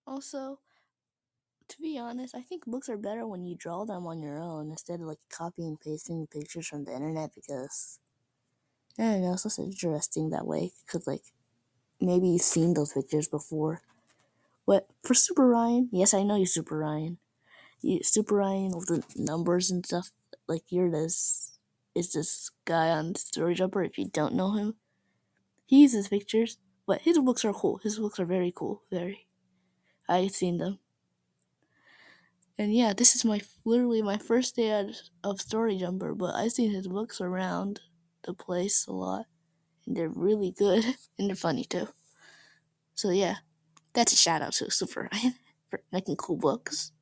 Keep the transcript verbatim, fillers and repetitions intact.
Also, to be honest, I think books are better when you draw them on your own instead of like copying and pasting pictures from the internet because I don't know, it's just interesting that way because like maybe you've seen those pictures before. But for Super Ryan, yes, I know you, Super Ryan. You, Super Ryan with the numbers and stuff. Like you're this is this guy on Story Jumper. If you don't know him, he uses pictures, but his books are cool. His books are very cool. Very. I've seen them. And yeah, this is my literally my first day out of Story Jumper, but I've seen his books around the place a lot, and they're really good and they're funny too. So yeah, that's a shout out to Super Ryan for making cool books.